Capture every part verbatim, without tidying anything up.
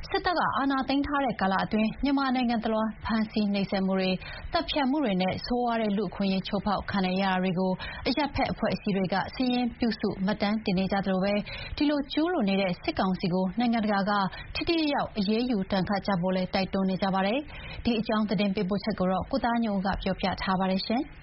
စစ်တပ်ကအာဏာသိမ်းထားတဲ့ကာလအတွင်းမြန်မာနိုင်ငံတလွှားဖမ်းဆီးနှိပ်စက်မှုတွေတပ်ဖြတ်မှုတွေနဲ့ဆိုးရွားတဲ့လူ့အခွင့်အရေးချိုးဖောက်ခံနေရတာတွေကိုအရပ်ဖက်အဖွဲ့အစည်းတွေကစာရင်းပြုစုမှတ်တမ်းတင်နေကြသလိုပဲဒီလိုကျူးလွန်နေတဲ့စစ်ကောင်စီကိုနိုင်ငံတကာကထိထိရောက်အရေးယူဒဏ်ခတ်ကြဖို့လည်းတိုက်တွန်းနေကြပါတယ်။ဒီအကြောင်းသတင်းပေးပို့ချက်ကိုတော့ကိုသားညိုဦးကပြောပြထားပါတယ်ရှင်။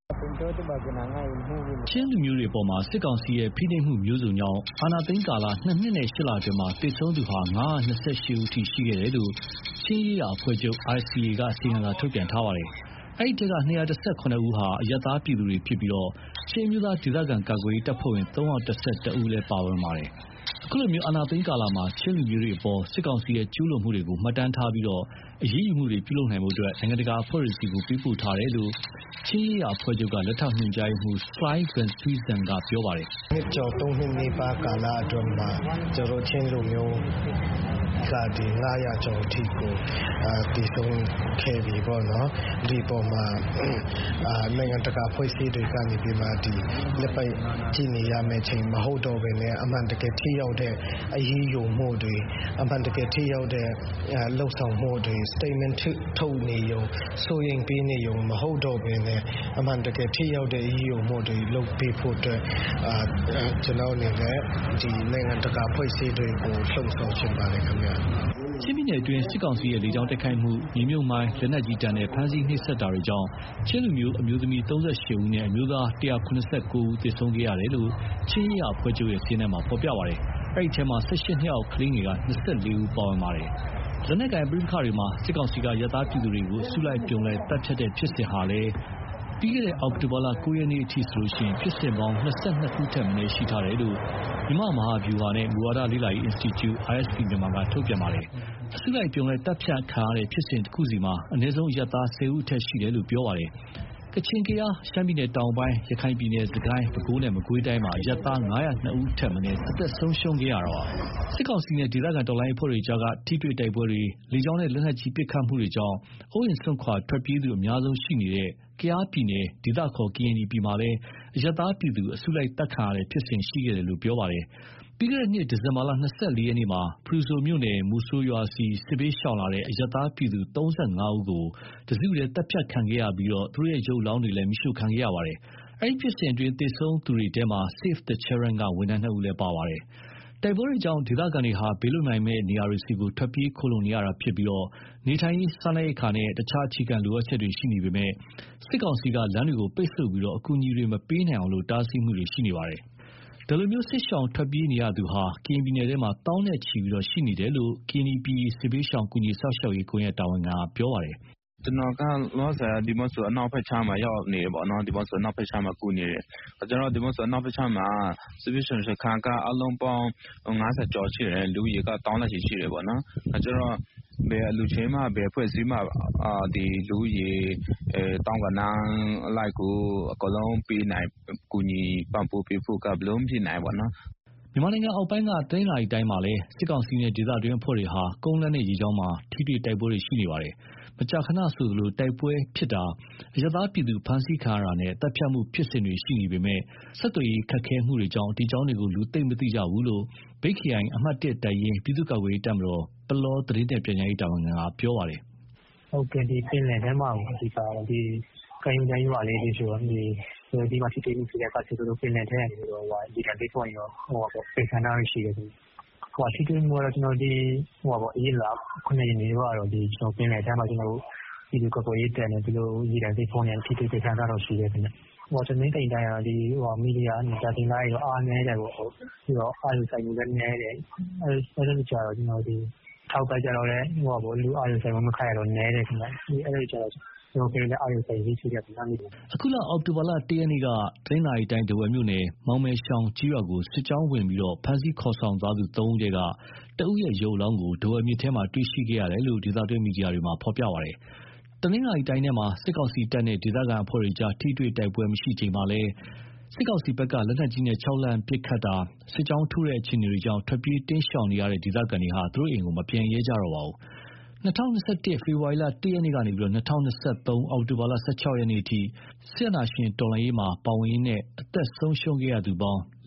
ချင်းလူမျိုးတွေအပေါ်မှာစစ်ကောင်စီရဲ့ဖိနှိပ်မှုမျိုးစုံကြောင့်အာဏာသိမ်းကာလနှစ်နှစ်နဲ့ရှစ်လအတွင်းမှာတိတ်ဆုံးသူဟာငါးရာနှစ်ဆယ့်ရှစ်ဦးထိရှိခဲ့တယ်လို့ချင်းရေးရာအဖွဲ့ချုပ် R C A ကအစီရင်ခံစာထုတ်ပြန်ထားပါတယ်။အဲဒီထဲကနှစ်ရာတစ်ဆယ့်ခုနှစ်ဦးဟာအရပ်သားပြည်သူတွေဖြစ်ပြီးတော့ချင်းမျိုးသားဒေသခံကာကွယ်ရေးတပ်ဖွဲ့ဝင်သုံးရာတစ်ဆယ့်တစ်ဦးလည်းပါဝင်ပါတယ်။အခုလိုမျိုးအာဏာသိမ်းကာလမှာချင်းလူမျိုးတွေအပေါ်စစ်ကောင်စီရဲ့ကျူးလွန်မှုတွေကိုမှတ်တမ်းထားပြီးတော့အရေးယူမှုတွေပြုလုပ်နိုင်ဖို့အတွက်နိုင်ငံတကာအဖွဲ့အစည်းကိုပေးပို့ထားတယ်လို့ချင်းရေးရာအဖွဲ့ချုပ်ကလက်ထောက်ညွှန်ကြားရေးမှူး Sly Van Suizen ကပြောပါတယ်။နှစ်ကျော်သုံးနှစ်နေပါကာလအတွင်းမှာကျွန်တော်ချင်းလူမျိုးကဒီငါးရာကျော်အထိကိုအာတည်ဆုံးခဲ့ပြီပေါ့နော်ဒီပေါ်မှာအာနိုင်ငံတကာဖွဲ့စည်းတွေကနေပြီးမှဒီလက်ပိုက်ကြည့်နေရမယ့်ချိန်မဟုတ်တော့ဘဲနဲ့အမှန်တကယ်ထိရောက်တဲ့အရေးယူမှုတွေအမှန်တကယ်ထိရောက်တဲ့လှုပ်ဆောင်မှုတွေ statement ထုတ်နေရုံစိုးရင်ပေးနေရုံမဟုတ်တော့ဘဲနဲ့အမှန်တကယ်ထိရောက်တဲ့အရေးယူမှုတွေလုပ်ပေးဖို့အတွက်အာကျွန်တော်အနေနဲ့ဒီနိုင်ငံတကာဖွဲ့စည်းတွေကိုလှုံ့ဆော်ချင်ပါတယ်ခင်ဗျာချင်းပြည်နယ်အတွင်းစစ်ကောင်စီရဲ့လေကြောင်းတိုက်ခိုက်မှုမြေမြုပ်မိုင်းလက်နက်ကြီးတန်းနဲ့ဖမ်းဆီးနှိပ်စက်တာတွေကြောင့်ချင်းလူမျိုးအမျိုးသမီးသုံးဆယ့်ရှစ်ဦးနဲ့အမျိုးသားတစ်ရာခုနှစ်ဆယ့်ကိုးဦးသေဆုံးခဲ့ရတယ်လို့ချင်းရေးရာအဖွဲ့ချုပ်ရဲ့စာရင်းထဲမှာဖော်ပြပါတယ်။အဲဒီထဲမှာဆယ့်ရှစ်နှစ်အောက်ကလေးငယ်ကနှစ်ဆယ့်လေးဦးပါဝင်ပါတယ်။လက်နက်ကိုင်ပဋိပက္ခတွေမှာစစ်ကောင်စီကရသားပြည်သူတွေကိုအစုလိုက်ပြုံလိုက်တပ်ဖြတ်တဲ့ဖြစ်စဉ်ဟာလည်းပြီးခဲ့တဲ့အောက်တိုဘာလကိုးရက်နေ့အထိဆိုရင်ဖြစ်စဉ်ပေါင်း၂၂ခုထက်မနည်းရှိထားတယ်လို့မြန်မာမဟာဗျူဟာနဲ့မူဝါဒလေ့လာရေး Institute I S P မြန်မာကထုတ်ပြန်ပါတယ်။အစုလိုက်ပြုံလိုက်တပ်ဖြတ်ခံရတဲ့ဖြစ်စဉ်တစ်ခုစီမှာအနည်းဆုံးအရပ်သားဆယ်ဦးအထက်ရှိတယ်လို့ပြောပါတယ်။ကချင်ကယားရှမ်းပြည်နယ်တောင်ပိုင်းရခိုင်ပြည်နယ်စကိုင်းပဲခူးနဲ့မကွေးတိုင်းမှာအရပ်သားငါးရာနှစ်ဦးထက်မနည်းအသက်ဆုံးရှုံးခဲ့ရတာပါ။စစ်ကောင်စီနဲ့ဒေသခံတော်လှန်ရေးအဖွဲ့တွေကြားကထိတွေ့တိုက်ပွဲတွေလေကြောင်းနဲ့လက်နက်ကြီးပစ်ခတ်မှုတွေကြောင့်အိုးအိမ်စွန့်ခွာထွက်ပြေးသူအများဆုံးရှိနေတဲ့ကယားပြည်နယ်ဒေသခေါ် K N U ပြည်မှာလည်းအရပ်သားပြည်သူအစုလိုက်တပ်ခံရတဲ့ဖြစ်စဉ်ရှိခဲ့တယ်လို့ပြောပါတယ်။ပြီးခဲ့တဲ့နှစ်ဒီဇင်ဘာလ၂၄ရက်နေ့မှာဖရူဆိုမြို့နယ်မူဆိုးရွာစီစစ်ဘေးရှောင်လာတဲ့အရပ်သားပြည်သူသုံးဆယ့်ငါးဦးကိုတစုတည်းတပ်ဖြတ်ခံခဲ့ရပြီးတော့သူတို့ရဲ့ရုပ်လောင်းတွေလည်းမိရှုခံခဲ့ရပါတယ်။အဲဒီဖြစ်စဉ်အတွင်းသေဆုံးသူတွေထဲမှာ Save the Children ကဝန်ထမ်းနှစ်ဦးလည်းပါပါတယ်။တိုက်ပွဲတွေကြောင့်ဒေသခံတွေဟာဘေးလွတ်နိုင်မဲ့နေရာတွေစီကိုထွက်ပြေးခိုလုံနေရတာဖြစ်ပြီးတော့နေထိုင်ရေးစားနပ်ရိက္ခာနဲ့တခြားအခြေခံလိုအပ်ချက်တွေရှိနေပေမဲ့စစ်ကောင်စီကလမ်းတွေကိုပိတ်ဆို့ပြီးတော့အကူအညီတွေမပေးနိုင်အောင်လို့တားဆီးမှုတွေရှိနေပါတယ်။ဒီလိုမျိုးစစ်ရှောင်ထွက်ပြေးနေရသူဟာကရင်ပြည်နယ်ထဲမှာတောင်းနဲ့ချီပြီးတော့ရှိနေတယ်လို့ကရင်ပြည်စစ်ဘေးရှောင်ကူညီဆောက်ရှောက်ရေးကွန်ရက်တာဝန်ခံကပြောပါတယ်။ကျွန်တော်ကလောဆယ်ဒီမဆိုအနောက်ဖက်ခြမ်းမှာရောက်နေတယ်ပေါ့နော်ဒီမဆိုအနောက်ဖက်ခြမ်းမှာကူနေတယ်ကျွန်တော်ဒီမဆိုအနောက်ဖက်ခြမ်းမှာစစ်ဘေးရှောင်စခန်းကအလုံးပေါင်းငါးဆယ်ကျော်ရှိတယ်လူကြီးကတောင်းနဲ့ချီရှိတယ်ပေါ့နော်ကျွန်တော်ဘယ်လူချင်းမှဘယ်ဖွဲ့စည်းမှအာဒီလူကြီးအဲတောင်းကနန်းလိုက်ကိုအကလုံးပေးနိုင်ကူညီပံ့ပိုးပေးဖို့ကဘလုံးဖြစ်နိုင်ပါနော်မြန်မာနိုင်ငံအောက်ပိုင်းကတိုင်းလာတိုင်းမှာလည်းစစ်ကောင်စီနဲ့ဒေသတွင်းအဖွဲ့တွေဟာကုန်းလန်းတဲ့ရေကြောင်းမှာထိတွေ့တိုက်ပွဲတွေရှိနေပါတယ်။မကြာခဏဆိုသလိုတိုက်ပွဲဖြစ်တာအရသာပြည်သူဖမ်းဆီးခံရတာနဲ့တပ်ဖြတ်မှုဖြစ်စဉ်တွေရှိနေပေမဲ့ဆက်သွယ်ရေးခက်ခဲမှုတွေကြောင့်ဒီကြောင်းတွေကိုလူသိမ့်မသိကြဘူးလို့ဗိတ်ခရိုင်အမှတ်တစ်တိုင်ရင်ပြည်သူ့ကာကွယ်ရေးတပ်မတော်ပလောသတင်းနဲ့ပြည်냐ရေးတာဝန်ခံကပြောပါတယ်။ဟုတ်ကဲ့ဒီပြင်လယ်ထဲမှာဒီကဒီကရင်တိုင်းရွာလေးတွေဆိုတော့ဒီဒီမှာဖြစ်နေဖြစ်တဲ့အခါကျတော့ပြင်လယ်ထဲကနေတော့ဟိုဒီကလေးပေါ်ရောဟိုပေါ့ပေခန္ဓာရှိတယ်ဟိုဖြစ်နေမှာတော့ကျွန်တော်ဒီဟိုပေါ့အေးလာခုနှစ်ရက်နေတော့ဒီကျွန်တော်ပြင်လယ်ထဲမှာကျွန်တော်ဒီလိုကော်ပိုရေးတန်တယ်ဒီလိုဒီတိုင်းဖောင်းနေဖြစ်တဲ့ပေခန္ဓာတော့ရှိတယ်ခင်ဗျ။ဟိုကျွန်တော်တိတ်တိုင်းဒီဟိုမီဒီယာနဲ့တာတင်လာရောအားနေတယ်ပေါ့ပြီးတော့အားရဆိုင်မှုလည်းနေတယ်အဲအဲလိုကြတော့ကျွန်တော်ဒီထောက်ကကြတော့လေဟိုပေါ့လူအားရဆိုင်မှုမခရတော့နေတယ်ခင်ဗျ။ဒီအဲလိုကြတော့ကျွန်တော်ကလည်းအားရဆိုင်ရေးရှိတဲ့ပုံစံမျိုးအခုလအောက်တိုဘာလတရက်နေ့ကတိုင်းနာရီတိုင်းဒဝဲမြို့နယ်မောင်မဲရှောင်းကြီးရွာကိုစစ်ကြောင်းဝင်ပြီးတော့ဖမ်းဆီးခေါ်ဆောင်သွားသူသုံးဦးကတအုပ်ရဲ့ရုပ်လောင်းကိုဒဝဲမြို့ထဲမှာတွေ့ရှိခဲ့ရတယ်လို့ဒေသတွင်းမီဒီယာတွေမှာဖော်ပြပါတယ်။တနင်္လာရီတိုင်းထဲမှာစစ်ကောင်စီတပ်နဲ့ဒေသခံအဖွဲ့တွေကြားထိတွေ့တိုက်ပွဲမရှိချိန်မှာလဲစစ်ကောင်စီဘက်ကလက်နက်ကြီးနဲ့ခြောက်လန့်ပစ်ခတ်တာစစ်ကြောင်းထိုးတဲ့အခြေအနေတွေကြောင့်ထွက်ပြေးတင်းရှောင်နေရတဲ့ဒေသခံတွေဟာသူတို့အိမ်ကိုမပြန်ရဲကြတော့ပါဘူး။၂၀၂၁ဖေဖော်ဝါရီလ၁ရက်နေ့ကနေပြီးတော့၂၀၂၃အောက်တိုဘာလ၁၆ရက်နေ့အထိစစ်အာဏာရှင်တော်လှန်ရေးမှာပါဝင်ရင်းနဲ့အသက်ဆုံးရှုံးခဲ့ရသူပေါင်း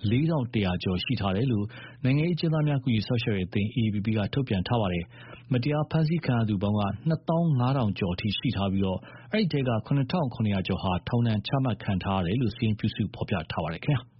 လေးထောင်တရာကျော်ရှိထားတယ်လို့နိုင်ငံရေးကျင်းသားများကူညီဆော့ရှယ်ရေးအသင်း A A P P ကထုတ်ပြန်ထားပါတယ်။မတရားဖမ်းဆီးခံရသူပေါင်းကနှစ်သောင်းငါးထောင်ကျော်အထိရှိထားပြီးတော့အဲ့ဒီထဲကခုနှစ်ထောင်ခုနှစ်ရာကျော်ဟာထောင်ဒဏ်ချမှတ်ခံထားရတယ်လို့စီရင်ပြုစုဖော်ပြထားပါတယ်ခင်ဗျာ။